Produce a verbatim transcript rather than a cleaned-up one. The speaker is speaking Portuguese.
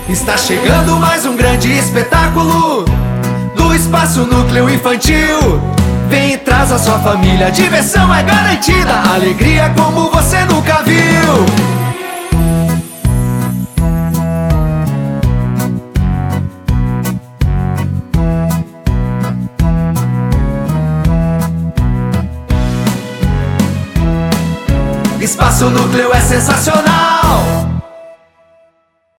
Está chegando mais um grande espetáculo do Espaço Núcleo Infantil. Vem e traz a sua família, diversão é garantida, alegria como você nunca viu. Espaço Núcleo é sensacional.